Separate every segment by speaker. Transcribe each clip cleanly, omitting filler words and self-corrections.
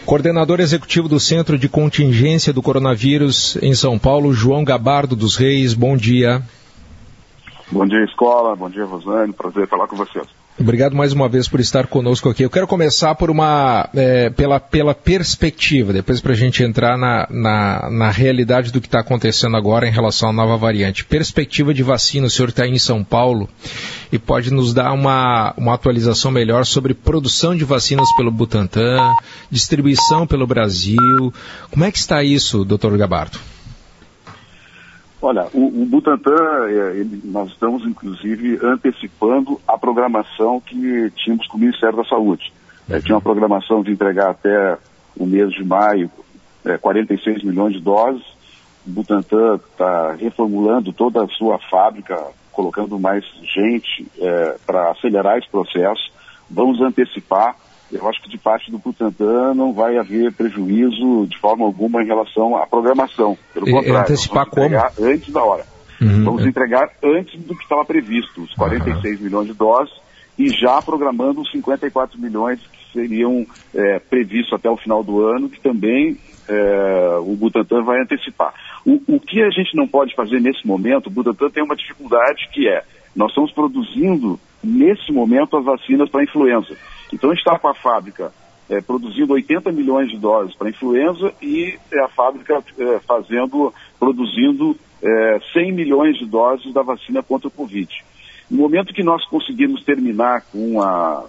Speaker 1: Coordenador executivo do Centro de Contingência do Coronavírus em São Paulo, João Gabardo dos Reis, bom dia.
Speaker 2: Bom dia, Escola, bom dia, Rosane, prazer falar com vocês.
Speaker 1: Obrigado mais uma vez por estar conosco aqui. Eu quero começar por pela perspectiva, depois para a gente entrar na realidade do que está acontecendo agora em relação à nova variante. Perspectiva de vacina, o senhor está aí em São Paulo e pode nos dar uma atualização melhor sobre produção de vacinas pelo Butantan, distribuição pelo Brasil. Como é que está isso, doutor Gabardo?
Speaker 2: Olha, o Butantan, nós estamos inclusive antecipando a programação que tínhamos com o Ministério da Saúde. Tinha uma programação de entregar até o mês de maio 46 milhões de doses. O Butantan está reformulando toda a sua fábrica, colocando mais gente para acelerar esse processo. Vamos antecipar. Eu acho que de parte do Butantan não vai haver prejuízo de forma alguma em relação à programação. Pelo contrário,
Speaker 1: antecipar
Speaker 2: vamos entregar
Speaker 1: como?
Speaker 2: Antes da hora. Vamos entregar antes do que estava previsto, os 46 milhões de doses, e já programando os 54 milhões que seriam previstos até o final do ano, que também o Butantan vai antecipar. O que a gente não pode fazer nesse momento, o Butantan tem uma dificuldade que nós estamos produzindo nesse momento as vacinas para a influenza. Então a gente está com a fábrica produzindo 80 milhões de doses para a influenza e a fábrica produzindo 100 milhões de doses da vacina contra o Covid. No momento que nós conseguirmos terminar com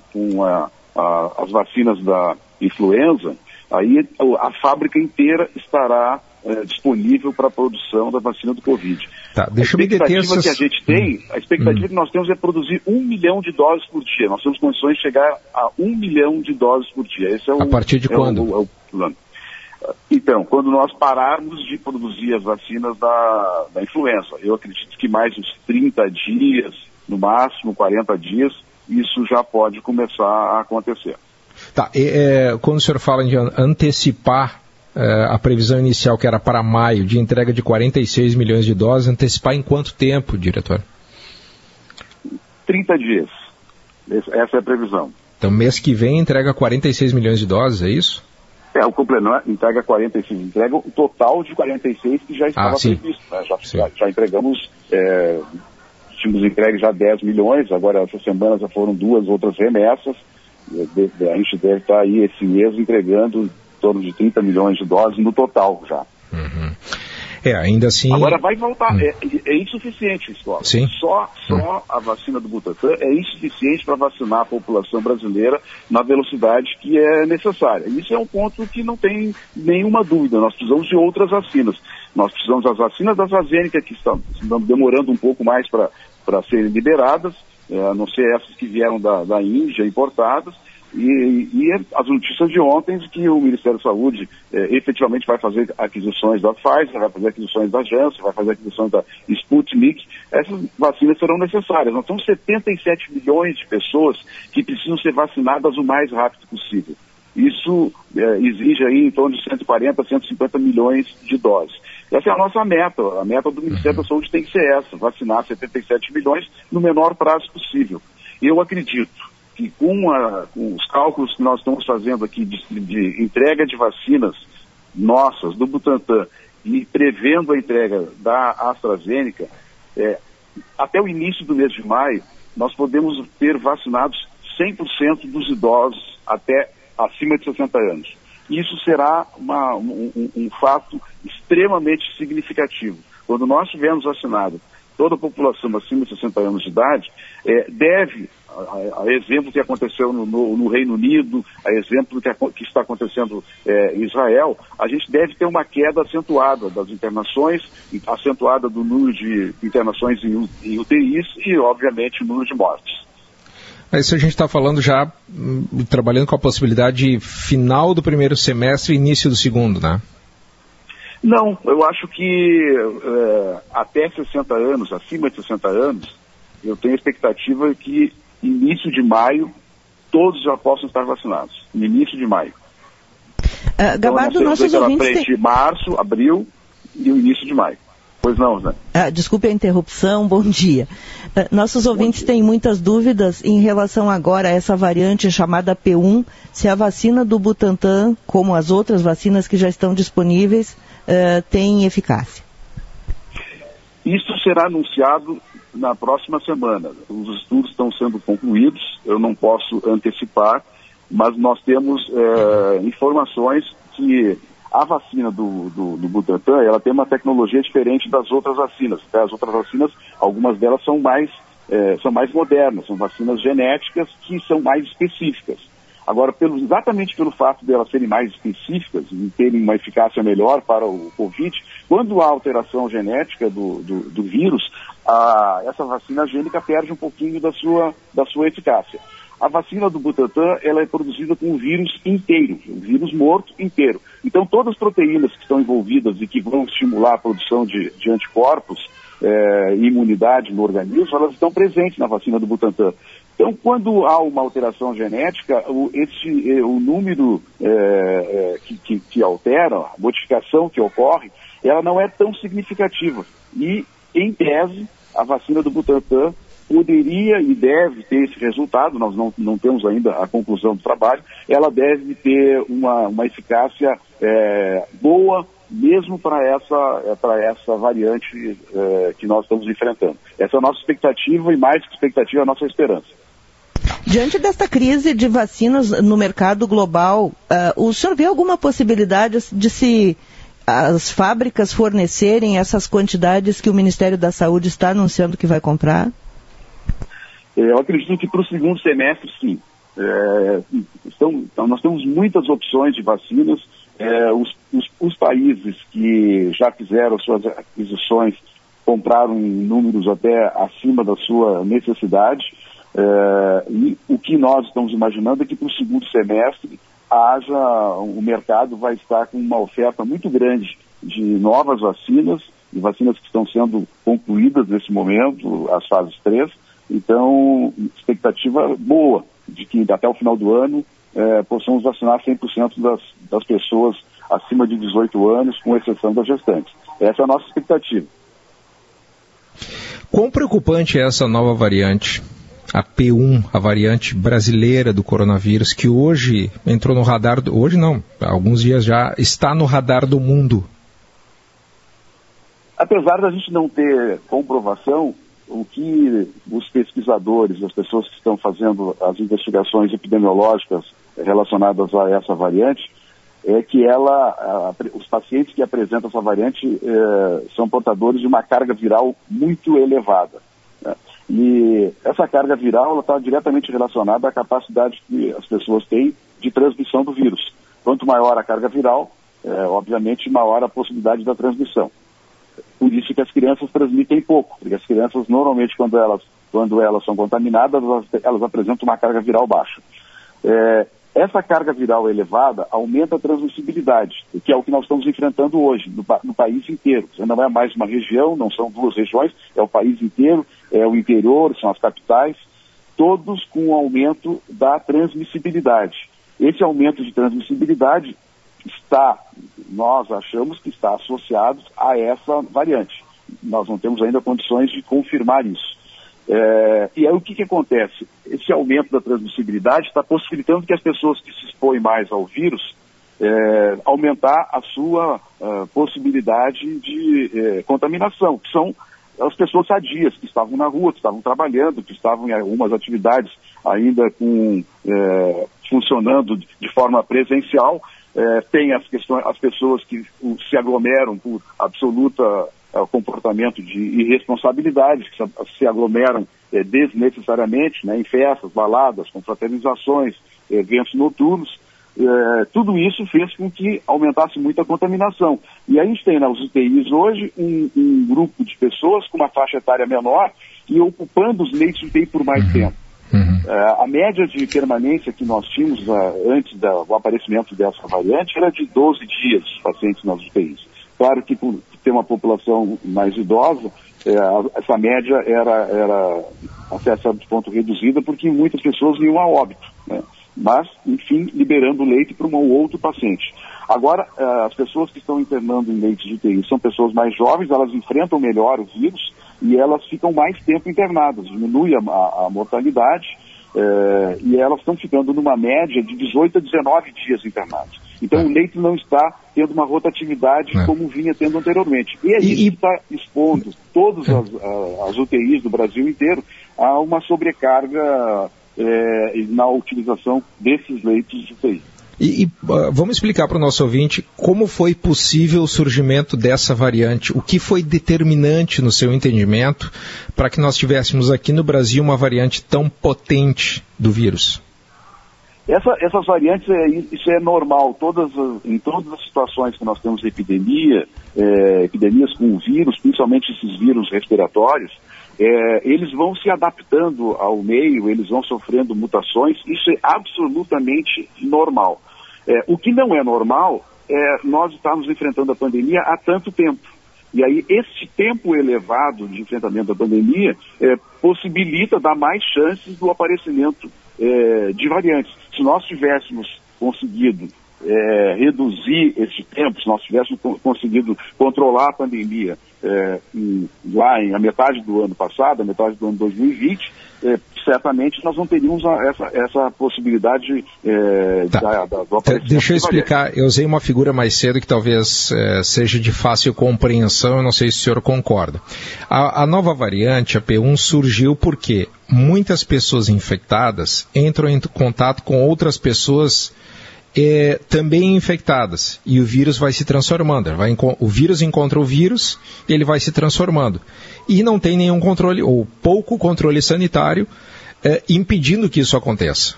Speaker 2: as vacinas da influenza, aí a fábrica inteira estará disponível para a produção da vacina do Covid.
Speaker 1: Tá, deixa eu me deter
Speaker 2: a expectativa que nós temos é produzir 1 milhão de doses por dia. Nós temos condições de chegar a 1 milhão de doses por dia. Esse
Speaker 1: a partir de quando?
Speaker 2: O plano. Então, quando nós pararmos de produzir as vacinas da influenza, eu acredito que mais uns 30 dias, no máximo 40 dias, isso já pode começar a acontecer.
Speaker 1: Tá, quando o senhor fala de antecipar a previsão inicial, que era para maio, de entrega de 46 milhões de doses, antecipar em quanto tempo, diretor?
Speaker 2: 30 dias. Essa é a previsão.
Speaker 1: Então, mês que vem entrega 46 milhões de doses, é isso?
Speaker 2: O complemento entrega 46, entrega o total de 46 que já estava previsto. Né? Já entregamos, tínhamos entregue já 10 milhões, agora essa semana já foram 2 outras remessas. A gente deve estar aí esse mês entregando em torno de 30 milhões de doses no total já.
Speaker 1: Ainda assim...
Speaker 2: Agora vai voltar, é insuficiente, Escola.
Speaker 1: Sim.
Speaker 2: Só a vacina do Butantan é insuficiente para vacinar a população brasileira na velocidade que é necessária. Isso é um ponto que não tem nenhuma dúvida. Nós precisamos de outras vacinas. Nós precisamos das vacinas da AstraZeneca, que estão demorando um pouco mais para serem liberadas, a não ser essas que vieram da Índia, importadas. E as notícias de ontem de que o Ministério da Saúde efetivamente vai fazer aquisições da Pfizer, vai fazer aquisições da Janssen, vai fazer aquisições da Sputnik. Essas vacinas serão necessárias. Nós temos 77 milhões de pessoas que precisam ser vacinadas o mais rápido possível. Isso exige aí em torno de 140, 150 milhões de doses. Essa é a nossa meta. A meta do Ministério da Saúde tem que ser essa, vacinar 77 milhões no menor prazo possível. Eu acredito que com os cálculos que nós estamos fazendo aqui de entrega de vacinas nossas, do Butantan, e prevendo a entrega da AstraZeneca, até o início do mês de maio, nós podemos ter vacinados 100% dos idosos até acima de 60 anos. Isso será um fato extremamente significativo. Quando nós tivermos vacinado toda a população acima de 60 anos de idade, deve, a exemplo que aconteceu no Reino Unido, a exemplo que está acontecendo em Israel, a gente deve ter uma queda acentuada das internações, acentuada do número de internações em UTIs e, obviamente, o número de mortes.
Speaker 1: Isso a gente está falando já, trabalhando com a possibilidade final do primeiro semestre e início do segundo, né?
Speaker 2: Não, eu acho que até 60 anos, acima de 60 anos, eu tenho a expectativa que início de maio todos já possam estar vacinados. No início de maio.
Speaker 3: Gabardo,
Speaker 2: então,
Speaker 3: nossos ouvintes
Speaker 2: frente março, abril e o início de maio. Pois não, Zé.
Speaker 3: Desculpe a interrupção, bom dia. Nossos ouvintes têm muitas dúvidas em relação agora a essa variante chamada P1, se a vacina do Butantan, como as outras vacinas que já estão disponíveis, tem eficácia.
Speaker 2: Isso será anunciado na próxima semana. Os estudos estão sendo concluídos, eu não posso antecipar, mas nós temos informações que a vacina do Butantan, ela tem uma tecnologia diferente das outras vacinas. Tá? As outras vacinas, algumas delas são mais modernas, são vacinas genéticas que são mais específicas. Agora, exatamente pelo fato de elas serem mais específicas e terem uma eficácia melhor para o Covid, quando há alteração genética do vírus, essa vacina gênica perde um pouquinho da sua eficácia. A vacina do Butantan, ela é produzida com o vírus inteiro, o vírus morto inteiro. Então, todas as proteínas que estão envolvidas e que vão estimular a produção de anticorpos e imunidade no organismo, elas estão presentes na vacina do Butantan. Então, quando há uma alteração genética, o número que altera, a modificação que ocorre, ela não é tão significativa. E, em tese, a vacina do Butantan poderia e deve ter esse resultado, nós não temos ainda a conclusão do trabalho, ela deve ter uma eficácia boa, mesmo para essa variante que nós estamos enfrentando. Essa é a nossa expectativa e, mais que expectativa, a nossa esperança.
Speaker 3: Diante desta crise de vacinas no mercado global, o senhor vê alguma possibilidade de as fábricas fornecerem essas quantidades que o Ministério da Saúde está anunciando que vai comprar?
Speaker 2: Eu acredito que para o segundo semestre, sim. Nós temos muitas opções de vacinas. Os países que já fizeram suas aquisições compraram em números até acima da sua necessidade. E o que nós estamos imaginando é que para o segundo semestre o mercado vai estar com uma oferta muito grande de novas vacinas, e vacinas que estão sendo concluídas nesse momento, as fases 3. Então, expectativa boa de que até o final do ano possamos vacinar 100% das pessoas acima de 18 anos, com exceção das gestantes. Essa é a nossa expectativa.
Speaker 1: Quão preocupante é essa nova variante, a P1, a variante brasileira do coronavírus, que hoje entrou no radar, hoje não, há alguns dias já, está no radar do mundo?
Speaker 2: Apesar da gente não ter comprovação, o que os pesquisadores, as pessoas que estão fazendo as investigações epidemiológicas relacionadas a essa variante, é que os pacientes que apresentam essa variante são portadores de uma carga viral muito elevada. Né? E essa carga viral está diretamente relacionada à capacidade que as pessoas têm de transmissão do vírus. Quanto maior a carga viral, obviamente maior a possibilidade da transmissão. Por isso que as crianças transmitem pouco, porque as crianças normalmente quando elas são contaminadas, elas apresentam uma carga viral baixa. Essa carga viral elevada aumenta a transmissibilidade, que é o que nós estamos enfrentando hoje no país inteiro. Não é mais uma região, não são duas regiões, é o país inteiro, é o interior, são as capitais, todos com aumento da transmissibilidade. Esse aumento de transmissibilidade nós achamos que está associado a essa variante. Nós não temos ainda condições de confirmar isso. E aí o que acontece? Esse aumento da transmissibilidade está possibilitando que as pessoas que se expõem mais ao vírus aumentar a sua possibilidade de contaminação, que são as pessoas sadias, que estavam na rua, que estavam trabalhando, que estavam em algumas atividades ainda funcionando de forma presencial. Tem as pessoas que se aglomeram por absoluta comportamento de irresponsabilidade, que se aglomeram desnecessariamente, né, em festas, baladas, confraternizações, eventos noturnos. Tudo isso fez com que aumentasse muito a contaminação. E a gente tem nas UTIs hoje um grupo de pessoas com uma faixa etária menor e ocupando os leitos de UTI por mais tempo. A média de permanência que nós tínhamos antes do aparecimento dessa variante era de 12 dias os pacientes nas UTIs. Claro que por ter uma população mais idosa, essa média era até certo ponto reduzida, porque muitas pessoas iam a óbito, né? Mas, enfim, liberando o leito para um ou outro paciente. Agora, as pessoas que estão internando em leitos de UTI são pessoas mais jovens, elas enfrentam melhor o vírus e elas ficam mais tempo internadas, diminui a mortalidade e elas estão ficando numa média de 18 a 19 dias internados. Então o leito não está tendo uma rotatividade como vinha tendo anteriormente. E a gente está expondo todas as UTIs do Brasil inteiro a uma sobrecarga na utilização desses leitos de UTI.
Speaker 1: Vamos explicar para o nosso ouvinte como foi possível o surgimento dessa variante, o que foi determinante no seu entendimento para que nós tivéssemos aqui no Brasil uma variante tão potente do vírus?
Speaker 2: Essas variantes, isso é normal, em todas as situações que nós temos de epidemias com vírus, principalmente esses vírus respiratórios, eles vão se adaptando ao meio, eles vão sofrendo mutações, isso é absolutamente normal. O que não é normal é nós estarmos enfrentando a pandemia há tanto tempo. E aí, esse tempo elevado de enfrentamento da pandemia possibilita dar mais chances do aparecimento de variantes. Se nós tivéssemos conseguido reduzir esse tempo, se nós tivéssemos conseguido controlar a pandemia lá em a metade do ano passado, a metade do ano 2020, certamente nós não teríamos essa possibilidade do aparecimento.
Speaker 1: Deixa eu explicar, eu usei uma figura mais cedo que talvez seja de fácil compreensão, eu não sei se o senhor concorda. A nova variante, a P1, surgiu porque muitas pessoas infectadas entram em contato com outras pessoas também infectadas, e o vírus vai se transformando. O vírus encontra o vírus e ele vai se transformando. E não tem nenhum controle, ou pouco controle sanitário, impedindo que isso aconteça.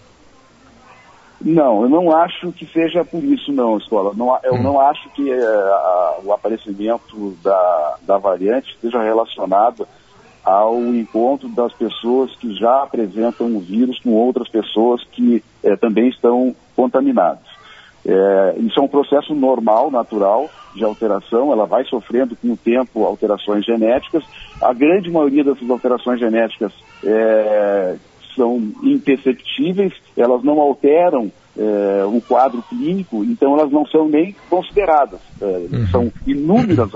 Speaker 2: Não, eu não acho que seja por isso, não, Escola. Eu não acho que o aparecimento da variante esteja relacionado ao encontro das pessoas que já apresentam o vírus com outras pessoas que também estão contaminadas. Isso é um processo normal, natural, de alteração, ela vai sofrendo com o tempo alterações genéticas. A grande maioria dessas alterações genéticas são imperceptíveis, elas não alteram o quadro clínico, então elas não são nem consideradas. São inúmeras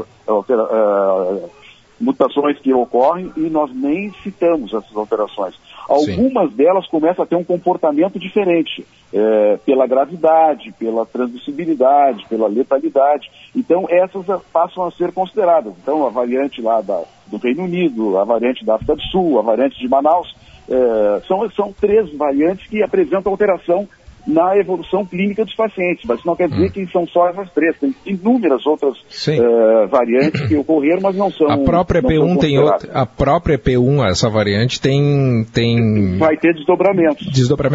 Speaker 2: mutações que ocorrem e nós nem citamos essas alterações. Algumas delas começam a ter um comportamento diferente, pela gravidade, pela transmissibilidade, pela letalidade. Então essas passam a ser consideradas. Então a variante lá do Reino Unido, a variante da África do Sul, a variante de Manaus, são 3 variantes que apresentam alteração na evolução clínica dos pacientes, mas isso não quer dizer que são só essas 3, tem inúmeras outras variantes que ocorreram, mas não são.
Speaker 1: A própria P1 tem outra, a própria P1, essa variante tem
Speaker 2: vai ter desdobramentos.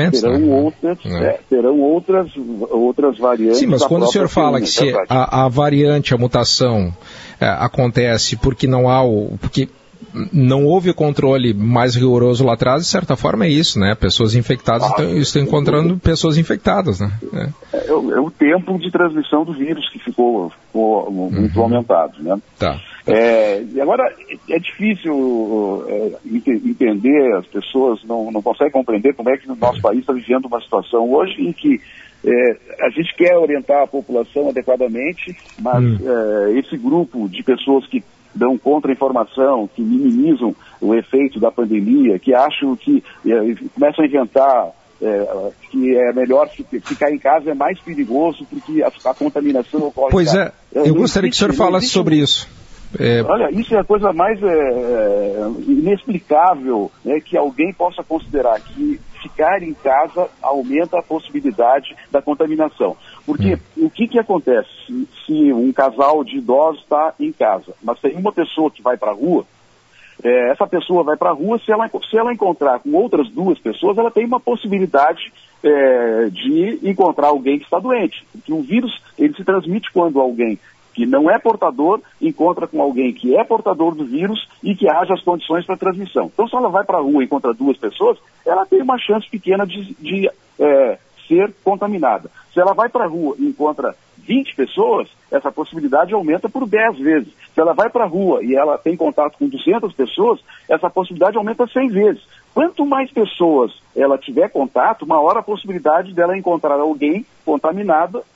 Speaker 2: Terão outras variantes.
Speaker 1: Sim, mas quando o senhor fala que se a variante, a mutação acontece porque porque não houve o controle mais rigoroso lá atrás, de certa forma é isso, né? Pessoas infectadas estão encontrando pessoas infectadas, né?
Speaker 2: É o tempo de transmissão do vírus que ficou muito aumentado, né?
Speaker 1: Tá.
Speaker 2: E agora é difícil entender, as pessoas não conseguem compreender como é que o nosso país está vivendo uma situação hoje em que a gente quer orientar a população adequadamente, mas esse grupo de pessoas que dão contra-informação, que minimizam o efeito da pandemia, que acham que começam a inventar que é melhor ficar em casa, é mais perigoso porque a contaminação ocorre.
Speaker 1: Pois eu gostaria que o senhor falasse sobre isso.
Speaker 2: Olha, isso é a coisa mais inexplicável, né, que alguém possa considerar que ficar em casa aumenta a possibilidade da contaminação. Porque o que acontece se um casal de idosos está em casa, mas tem uma pessoa que vai para a rua, essa pessoa vai para a rua, se ela encontrar com outras 2 pessoas, ela tem uma possibilidade de encontrar alguém que está doente. Porque o vírus ele se transmite quando alguém que não é portador encontra com alguém que é portador do vírus e que haja as condições para transmissão. Então, se ela vai para a rua e encontra 2 pessoas, ela tem uma chance pequena de ser contaminada. Se ela vai para a rua e encontra 20 pessoas, essa possibilidade aumenta por 10 vezes. Se ela vai para a rua e ela tem contato com 200 pessoas, essa possibilidade aumenta 100 vezes. Quanto mais pessoas ela tiver contato, maior a possibilidade dela encontrar alguém contaminada e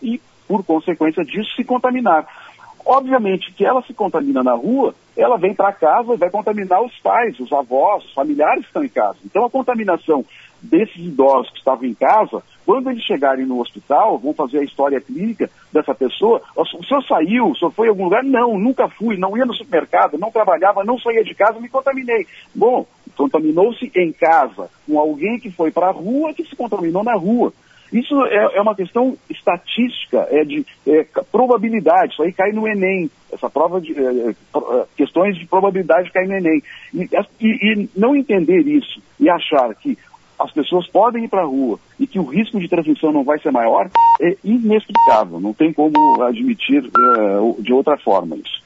Speaker 2: por consequência disso, se contaminar. Obviamente que ela se contamina na rua, ela vem para casa e vai contaminar os pais, os avós, os familiares que estão em casa. Então a contaminação desses idosos que estavam em casa, quando eles chegarem no hospital, vão fazer a história clínica dessa pessoa. O senhor saiu, o senhor foi em algum lugar? Não, nunca fui, não ia no supermercado, não trabalhava, não saía de casa, me contaminei. Bom, contaminou-se em casa com alguém que foi para a rua, que se contaminou na rua. Isso é uma questão estatística, de probabilidade, isso aí cai no Enem, essa prova de questões de probabilidade cai no Enem. E não entender isso e achar que as pessoas podem ir para a rua e que o risco de transmissão não vai ser maior é inexplicável, não tem como admitir de outra forma isso.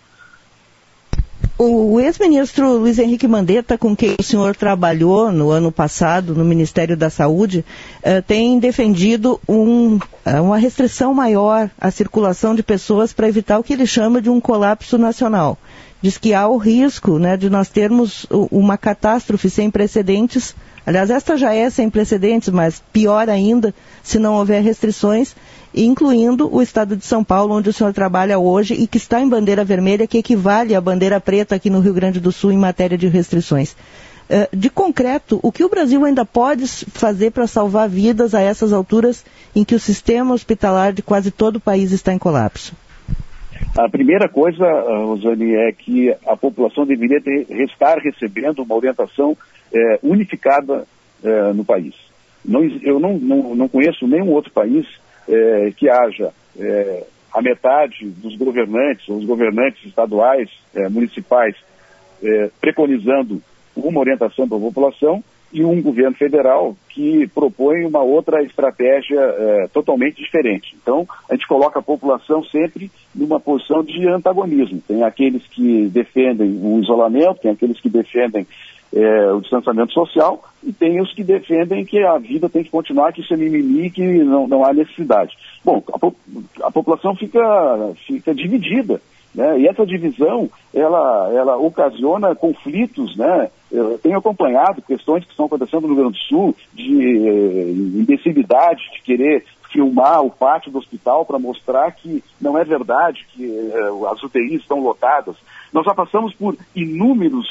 Speaker 3: O ex-ministro Luiz Henrique Mandetta, com quem o senhor trabalhou no ano passado no Ministério da Saúde, tem defendido uma restrição maior à circulação de pessoas para evitar o que ele chama de um colapso nacional. Diz que há o risco, né, de nós termos uma catástrofe sem precedentes. Aliás, esta já é sem precedentes, mas pior ainda se não houver restrições, incluindo o estado de São Paulo, onde o senhor trabalha hoje e que está em bandeira vermelha, que equivale à bandeira preta aqui no Rio Grande do Sul em matéria de restrições. De concreto, o que o Brasil ainda pode fazer para salvar vidas a essas alturas em que o sistema hospitalar de quase todo o país está em colapso?
Speaker 2: A primeira coisa, Rosane, é que a população deveria estar recebendo uma orientação unificada no país. Eu não conheço nenhum outro país que haja a metade dos governantes, ou os governantes estaduais, municipais, preconizando uma orientação para a população e um governo federal que propõe uma outra estratégia totalmente diferente. Então, a gente coloca a população sempre numa posição de antagonismo. Tem aqueles que defendem o isolamento, tem aqueles que defendem o distanciamento social e tem os que defendem que a vida tem que continuar, que isso é mimimi, que não há necessidade. Bom, a população fica dividida, né? E essa divisão, ela ocasiona conflitos, né? Eu tenho acompanhado questões que estão acontecendo no Rio Grande do Sul, de imbecilidade, de querer filmar o pátio do hospital para mostrar que não é verdade, que as UTIs estão lotadas. Nós já passamos por inúmeras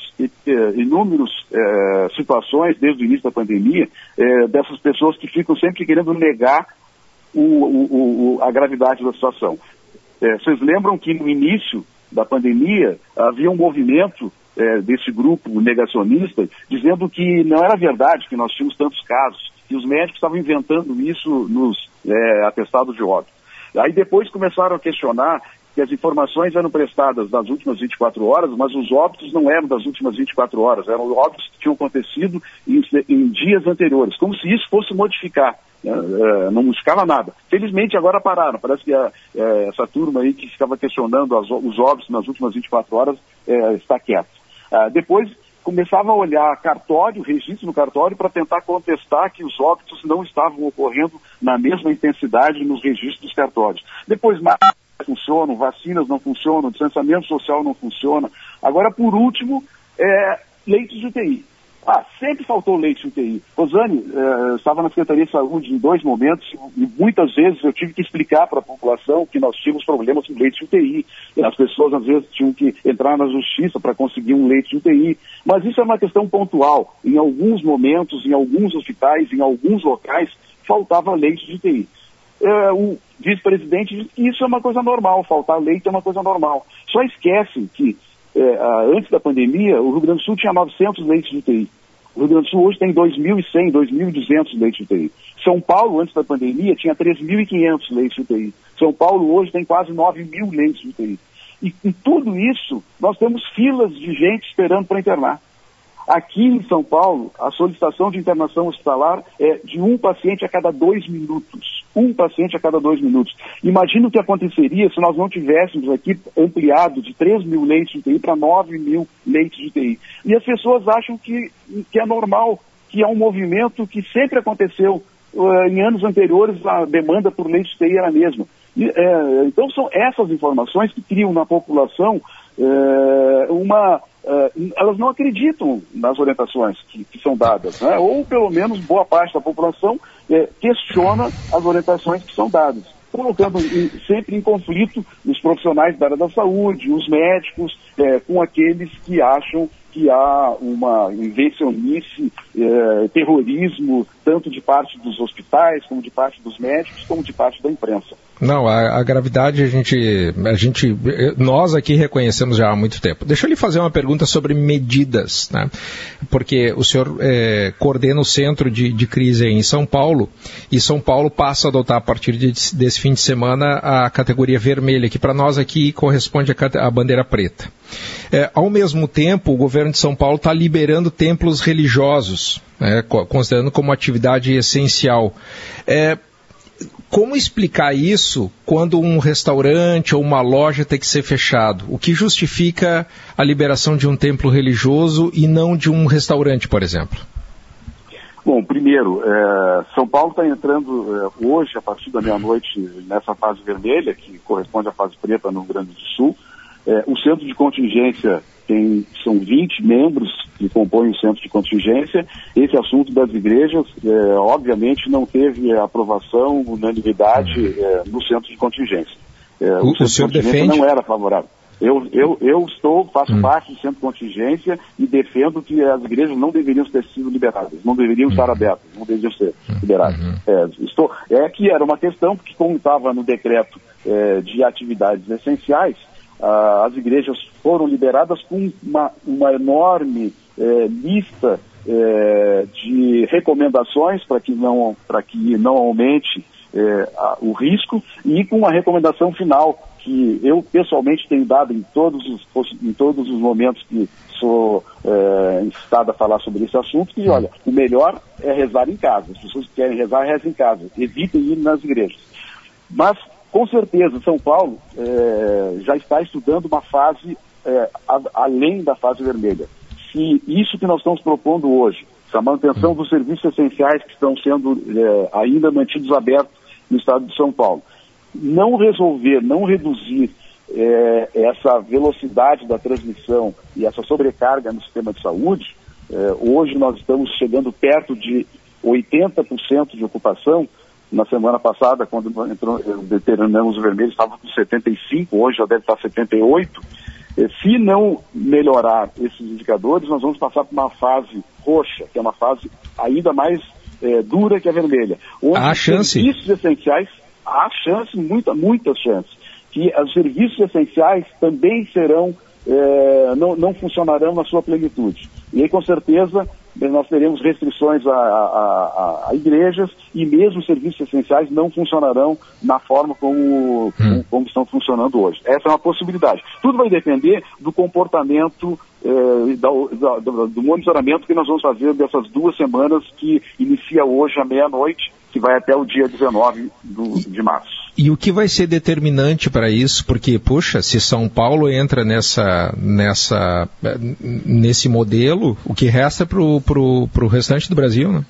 Speaker 2: situações desde o início da pandemia, dessas pessoas que ficam sempre querendo negar a gravidade da situação. Vocês lembram que no início da pandemia havia um movimento desse grupo negacionista dizendo que não era verdade que nós tínhamos tantos casos, que os médicos estavam inventando isso nos atestados de óbito. Aí depois começaram a questionar que as informações eram prestadas nas últimas 24 horas, mas os óbitos não eram das últimas 24 horas, eram óbitos que tinham acontecido em dias anteriores, como se isso fosse modificar. Não modificava nada. Felizmente agora pararam. Parece que essa turma aí que ficava questionando os óbitos nas últimas 24 horas está quieta. Depois começava a olhar cartório, registro no cartório, para tentar contestar que os óbitos não estavam ocorrendo na mesma intensidade nos registros dos cartórios. Depois mais funcionam, vacinas não funcionam, distanciamento social não funciona. Agora, por último, leitos de UTI. Sempre faltou leite de UTI. Rosane, estava na Secretaria de Saúde em 2 momentos e muitas vezes eu tive que explicar para a população que nós tínhamos problemas com leite de UTI. E as pessoas às vezes tinham que entrar na justiça para conseguir um leite de UTI. Mas isso é uma questão pontual. Em alguns momentos, em alguns hospitais, em alguns locais, faltava leite de UTI. O vice-presidente diz que isso é uma coisa normal, faltar leite é uma coisa normal. Só esquecem que antes da pandemia, o Rio Grande do Sul tinha 900 leitos de UTI. O Rio Grande do Sul hoje tem 2.100, 2.200 leitos de UTI. São Paulo, antes da pandemia, tinha 3.500 leitos de UTI. São Paulo hoje tem quase 9.000 leitos de UTI. E com tudo isso, nós temos filas de gente esperando para internar. Aqui em São Paulo, a solicitação de internação hospitalar é de um paciente a cada 2 minutos. Um paciente a cada 2 minutos. Imagina o que aconteceria se nós não tivéssemos aqui ampliado de 3.000 leitos de UTI para 9.000 leitos de UTI. E as pessoas acham que é normal, que é um movimento que sempre aconteceu. Em anos anteriores, a demanda por leitos de UTI era a mesma. Então, são essas informações que criam na população elas não acreditam nas orientações que são dadas, né? Ou pelo menos boa parte da população questiona as orientações que são dadas. colocando sempre em conflito os profissionais da área da saúde, os médicos, com aqueles que acham que há uma invencionice, terrorismo, tanto de parte dos hospitais, como de parte dos médicos, como de parte da imprensa.
Speaker 1: Não, a gravidade nós aqui reconhecemos já há muito tempo. Deixa eu lhe fazer uma pergunta sobre medidas, né? Porque o senhor coordena o centro de crise aí em São Paulo, e São Paulo passa a adotar a partir desse fim de semana a categoria vermelha, que para nós aqui corresponde à bandeira preta. Ao mesmo tempo, o governo de São Paulo está liberando templos religiosos, considerando como atividade essencial. Como explicar isso quando um restaurante ou uma loja tem que ser fechado? O que justifica a liberação de um templo religioso e não de um restaurante, por exemplo?
Speaker 2: Bom, primeiro, São Paulo está entrando hoje, a partir da meia-noite, nessa fase vermelha, que corresponde à fase preta no Rio Grande do Sul. O centro de contingência são 20 membros que compõem o centro de contingência. Esse assunto das igrejas, obviamente, não teve aprovação, unanimidade no centro de contingência.
Speaker 1: O senhor defende?
Speaker 2: Não era favorável. Eu faço parte do centro de contingência e defendo que as igrejas não deveriam ter sido liberadas, não deveriam estar abertas, não deveriam ser liberadas. Que era uma questão, porque como estava no decreto de atividades essenciais, as igrejas foram liberadas com uma enorme lista de recomendações para que não aumente o risco, e com uma recomendação final que eu pessoalmente tenho dado em todos os momentos que sou instado a falar sobre esse assunto, que olha, o melhor é rezar em casa. As pessoas que querem rezar, rezem em casa, evitem ir nas igrejas. Mas com certeza, São Paulo já está estudando uma fase além da fase vermelha. Se isso que nós estamos propondo hoje, a manutenção dos serviços essenciais que estão sendo ainda mantidos abertos no estado de São Paulo, não reduzir essa velocidade da transmissão e essa sobrecarga no sistema de saúde, hoje nós estamos chegando perto de 80% de ocupação. Na semana passada, quando determinamos o vermelho, estava com 75%, hoje já deve estar 78%. Se não melhorar esses indicadores, nós vamos passar por uma fase roxa, que é uma fase ainda mais dura que a vermelha.
Speaker 1: Há chance?
Speaker 2: Serviços essenciais, há chance, muitas chances, que os serviços essenciais também não funcionarão na sua plenitude. E aí, com certeza, nós teremos restrições a igrejas, e mesmo os serviços essenciais não funcionarão na forma como estão funcionando hoje. Essa é uma possibilidade. Tudo vai depender do comportamento, do monitoramento que nós vamos fazer dessas 2 semanas, que inicia hoje à meia-noite, que vai até o dia 19 de março.
Speaker 1: E o que vai ser determinante para isso? Porque, puxa, se São Paulo entra nesse modelo, o que resta é para o restante do Brasil, né?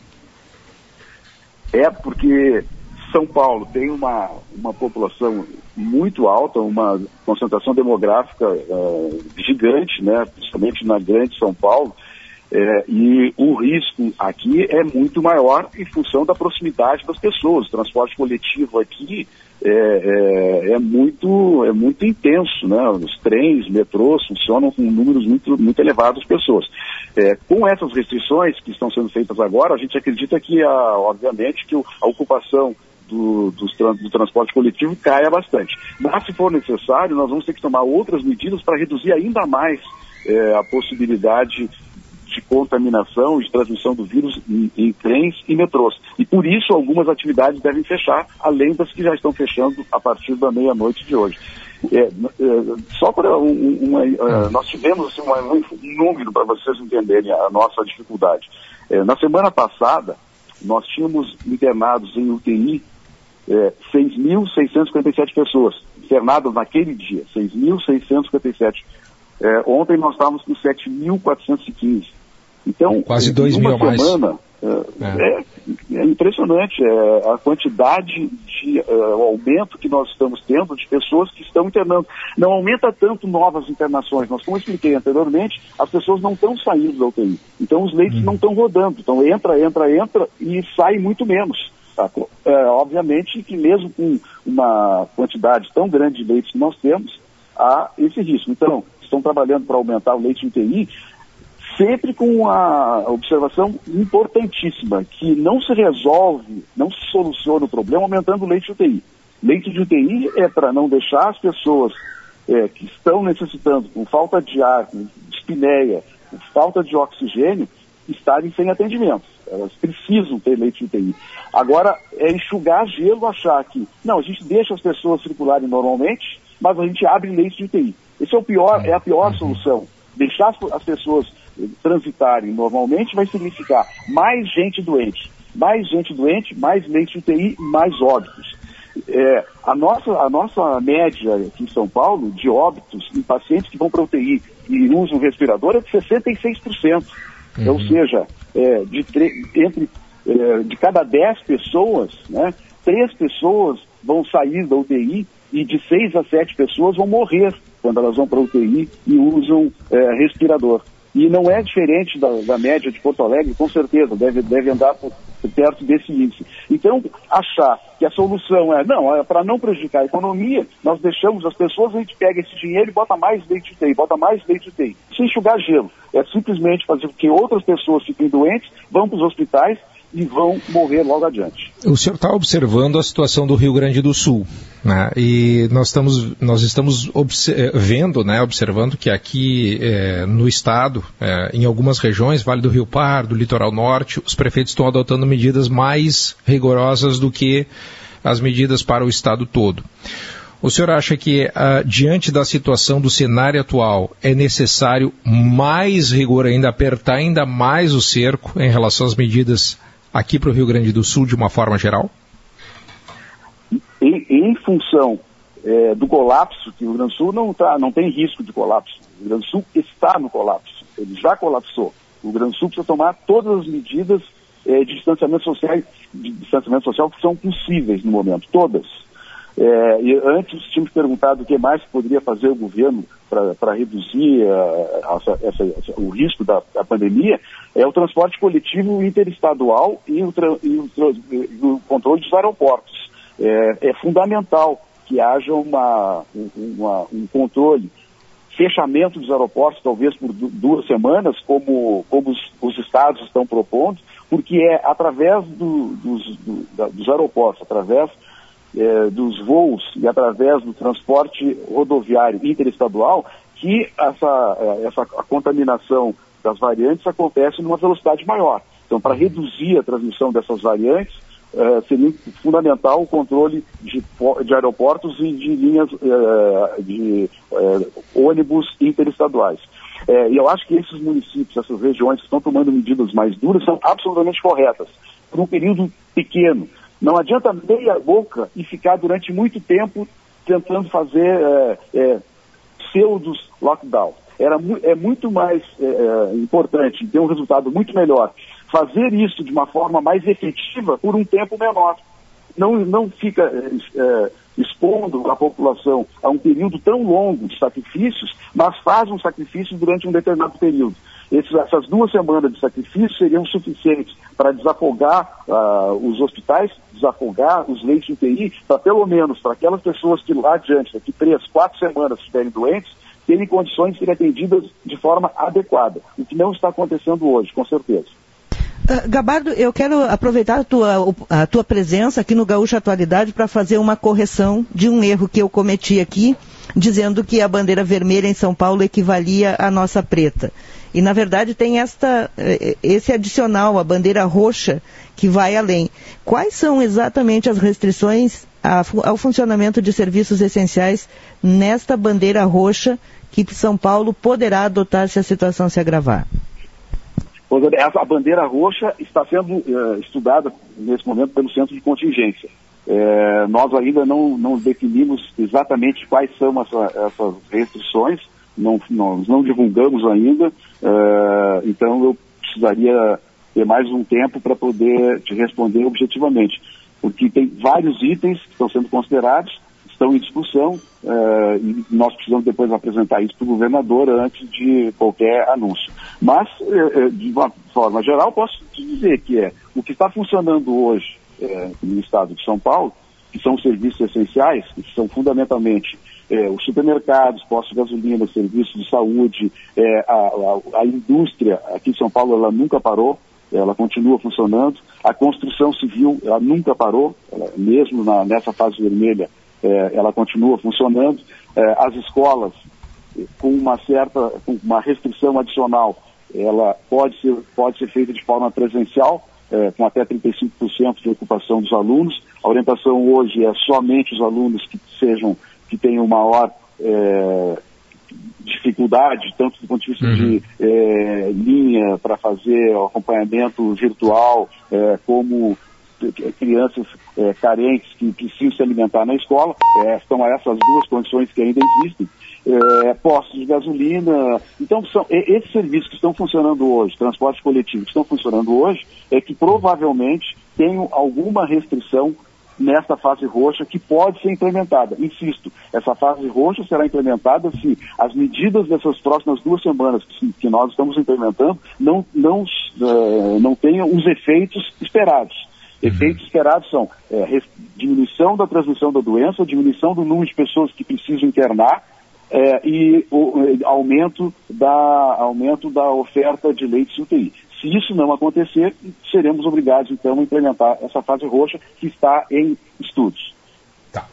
Speaker 2: Porque São Paulo tem uma população muito alta, uma concentração demográfica gigante, né? Principalmente na grande São Paulo. E o risco aqui é muito maior em função da proximidade das pessoas. O transporte coletivo aqui é muito intenso, né? Os trens, metrôs funcionam com números muito elevados de pessoas. Com essas restrições que estão sendo feitas agora, a gente acredita que, obviamente, que a ocupação do transporte coletivo caia bastante. Mas, se for necessário, nós vamos ter que tomar outras medidas para reduzir ainda mais a possibilidade de contaminação e de transmissão do vírus em trens e metrôs. E por isso algumas atividades devem fechar, além das que já estão fechando a partir da meia-noite de hoje. Só para nós tivemos um número para vocês entenderem a nossa dificuldade. Na semana passada, nós tínhamos internados em UTI 6.657 pessoas, internadas naquele dia, 6.657. Ontem nós estávamos com 7.415. Então,
Speaker 1: quase 2 mil a mais.
Speaker 2: Semana, é impressionante a quantidade o aumento que nós estamos tendo de pessoas que estão internando. Não aumenta tanto novas internações. Nós, como eu expliquei anteriormente, as pessoas não estão saindo da UTI. Então, os leitos não estão rodando. Então, entra e sai muito menos. Obviamente que mesmo com uma quantidade tão grande de leitos que nós temos, há esse risco. Então, estão trabalhando para aumentar o leito de UTI, sempre com a observação importantíssima, que não se resolve, não se soluciona o problema aumentando o leito de UTI. Leito de UTI é para não deixar as pessoas que estão necessitando, com falta de ar, com dispneia, com falta de oxigênio, estarem sem atendimento. Elas precisam ter leito de UTI. Agora, é enxugar gelo, achar que, não, a gente deixa as pessoas circularem normalmente, mas a gente abre leito de UTI. Esse é a pior solução. Deixar as pessoas transitarem normalmente vai significar mais gente doente, mais leito de UTI, mais óbitos. A nossa média aqui em São Paulo de óbitos em pacientes que vão para UTI e usam respirador é de 66%. Ou seja, de cada 10 pessoas, né, 3 pessoas vão sair da UTI e de 6 a 7 pessoas vão morrer quando elas vão para a UTI e usam respirador. E não é diferente da média de Porto Alegre, com certeza, deve andar perto desse índice. Então, achar que a solução para não prejudicar a economia, nós deixamos as pessoas, a gente pega esse dinheiro e bota mais leite de UTI, Isso é enxugar gelo. É simplesmente fazer com que outras pessoas fiquem doentes, vão para os hospitais e vão morrer logo adiante.
Speaker 1: O senhor está observando a situação do Rio Grande do Sul, né? E nós estamos observando que aqui no estado, em algumas regiões, Vale do Rio Pardo, Litoral Norte, os prefeitos estão adotando medidas mais rigorosas do que as medidas para o estado todo. O senhor acha que, diante da situação do cenário atual, é necessário mais rigor ainda, apertar ainda mais o cerco em relação às medidas aqui para o Rio Grande do Sul, de uma forma geral?
Speaker 2: Em função do colapso, que o Rio Grande do Sul não tem risco de colapso. O Rio Grande do Sul está no colapso. Ele já colapsou. O Rio Grande do Sul precisa tomar todas as medidas de distanciamento social que são possíveis no momento, todas. E antes tínhamos perguntado o que mais poderia fazer o governo para reduzir o risco da pandemia. É o transporte coletivo interestadual e o controle dos aeroportos. É fundamental que haja um controle, fechamento dos aeroportos, talvez por 2 semanas, como os estados estão propondo, porque é através dos aeroportos, através dos voos e através do transporte rodoviário interestadual que a contaminação das variantes acontece numa velocidade maior. Então, para reduzir a transmissão dessas variantes, seria fundamental o controle de aeroportos e de linhas de ônibus interestaduais. E eu acho que esses municípios, essas regiões que estão tomando medidas mais duras são absolutamente corretas, por um período pequeno. Não adianta meia boca e ficar durante muito tempo tentando fazer pseudos lockdown. É muito mais importante, ter um resultado muito melhor, fazer isso de uma forma mais efetiva por um tempo menor. Não fica expondo a população a um período tão longo de sacrifícios, mas faz um sacrifício durante um determinado período. Essas 2 semanas de sacrifício seriam suficientes para desafogar os hospitais, desafogar os leitos de UTI, para pelo menos para aquelas pessoas que lá adiante, daqui 3, 4 semanas estiverem doentes, terem condições de serem atendidas de forma adequada, o que não está acontecendo hoje, com certeza.
Speaker 3: Gabardo, eu quero aproveitar a tua presença aqui no Gaúcha Atualidade para fazer uma correção de um erro que eu cometi aqui, dizendo que a bandeira vermelha em São Paulo equivalia à nossa preta. E, na verdade, tem esse adicional, a bandeira roxa, que vai além. Quais são exatamente as restrições ao funcionamento de serviços essenciais nesta bandeira roxa que São Paulo poderá adotar se a situação se agravar?
Speaker 2: A bandeira roxa está sendo estudada nesse momento pelo Centro de Contingência. Nós ainda não definimos exatamente quais são essas restrições, nós não divulgamos ainda, então eu precisaria ter mais um tempo para poder te responder objetivamente, porque tem vários itens que estão sendo considerados, estão em discussão, e nós precisamos depois apresentar isso para o governador antes de qualquer anúncio. Mas, de uma forma geral, posso te dizer que o que está funcionando hoje no estado de São Paulo, que são serviços essenciais, que são fundamentalmente os supermercados, postos de gasolina, serviços de saúde, a indústria aqui em São Paulo, ela nunca parou, ela continua funcionando, a construção civil, ela nunca parou, mesmo nessa fase vermelha, ela continua funcionando, as escolas, com uma restrição adicional, ela pode ser feita de forma presencial, com até 35% de ocupação dos alunos. A orientação hoje é somente os alunos que tenham maior dificuldade, tanto do ponto de vista de linha para fazer o acompanhamento virtual, como crianças carentes que precisam se alimentar na escola. São essas duas condições que ainda existem. Postos de gasolina. Então, são esses serviços que estão funcionando hoje, transporte coletivo que estão funcionando hoje, que provavelmente tenham alguma restrição nesta fase roxa que pode ser implementada. Insisto, essa fase roxa será implementada se as medidas dessas próximas 2 semanas que nós estamos implementando não tenham os efeitos esperados. Efeitos esperados são diminuição da transmissão da doença, diminuição do número de pessoas que precisam internar, e o aumento da oferta de leitos UTI. Se isso não acontecer, seremos obrigados, então, a implementar essa fase roxa que está em estudos.
Speaker 1: Tá.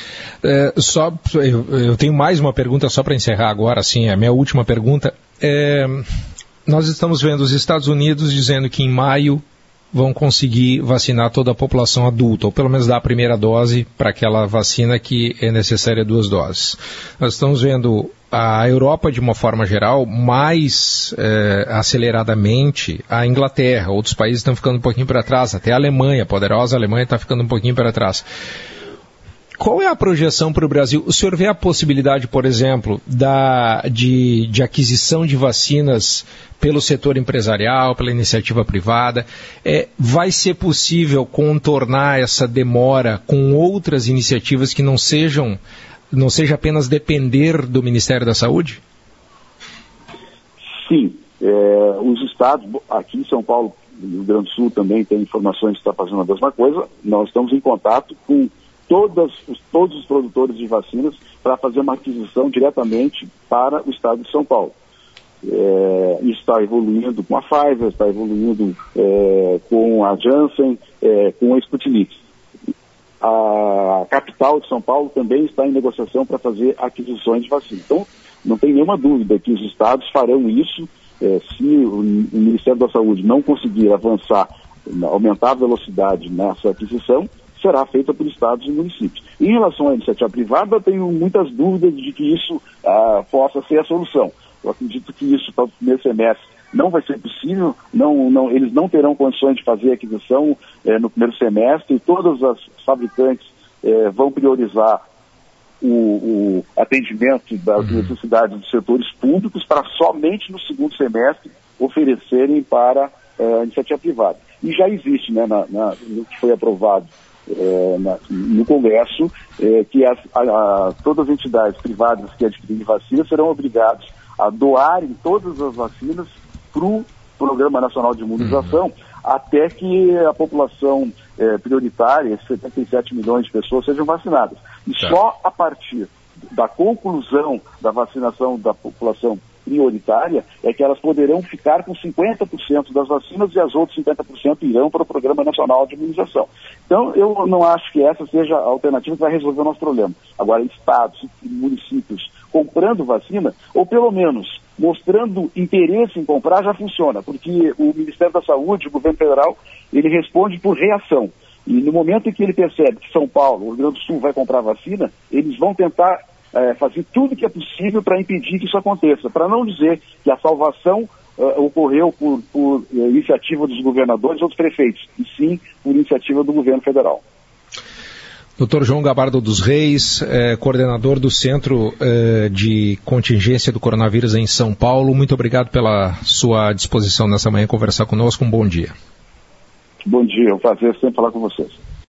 Speaker 1: Eu tenho mais uma pergunta só para encerrar agora, assim, a minha última pergunta. Nós estamos vendo os Estados Unidos dizendo que em maio vão conseguir vacinar toda a população adulta, ou pelo menos dar a primeira dose para aquela vacina que é necessária 2 doses. Nós estamos vendo a Europa, de uma forma geral, mais aceleradamente, a Inglaterra, outros países estão ficando um pouquinho para trás, até a Alemanha, a poderosa Alemanha está ficando um pouquinho para trás. Qual é a projeção para o Brasil? O senhor vê a possibilidade, por exemplo, de aquisição de vacinas pelo setor empresarial, pela iniciativa privada? Vai ser possível contornar essa demora com outras iniciativas que não seja apenas depender do Ministério da Saúde?
Speaker 2: Sim. Os estados, aqui em São Paulo, no Rio Grande do Sul também tem informações que está fazendo a mesma coisa. Nós estamos em contato com todos os produtores de vacinas para fazer uma aquisição diretamente para o estado de São Paulo. Isso está evoluindo com a Pfizer, está evoluindo com a Janssen, com a Sputnik. A capital de São Paulo também está em negociação para fazer aquisições de vacina. Então, não tem nenhuma dúvida que os estados farão isso. Se o Ministério da Saúde não conseguir avançar, aumentar a velocidade nessa aquisição, será feita por estados e municípios. Em relação à iniciativa privada, eu tenho muitas dúvidas de que isso possa ser a solução. Eu acredito que isso para o primeiro semestre não vai ser possível, eles não terão condições de fazer a aquisição no primeiro semestre, e todas as fabricantes vão priorizar o atendimento das necessidades dos setores públicos para somente no segundo semestre oferecerem para a iniciativa privada. E já existe, no que foi aprovado no Congresso, que todas as entidades privadas que adquirem vacinas serão obrigadas a doarem todas as vacinas para o Programa Nacional de Imunização, até que a população prioritária, 77 milhões de pessoas, sejam vacinadas. E só a partir da conclusão da vacinação da população prioritária é que elas poderão ficar com 50% das vacinas e as outras 50% irão para o Programa Nacional de Imunização. Então, eu não acho que essa seja a alternativa que vai resolver o nosso problema. Agora, estados e municípios comprando vacina, ou pelo menos mostrando interesse em comprar, já funciona, porque o Ministério da Saúde, o governo federal, ele responde por reação. E no momento em que ele percebe que São Paulo, o Rio Grande do Sul vai comprar vacina, eles vão tentar fazer tudo que é possível para impedir que isso aconteça, para não dizer que a salvação ocorreu por iniciativa dos governadores ou dos prefeitos, e sim por iniciativa do governo federal.
Speaker 1: Dr. João Gabardo dos Reis, coordenador do Centro de Contingência do Coronavírus em São Paulo, muito obrigado pela sua disposição nessa manhã conversar conosco. Um bom dia.
Speaker 2: Bom dia, é um prazer sempre falar com vocês.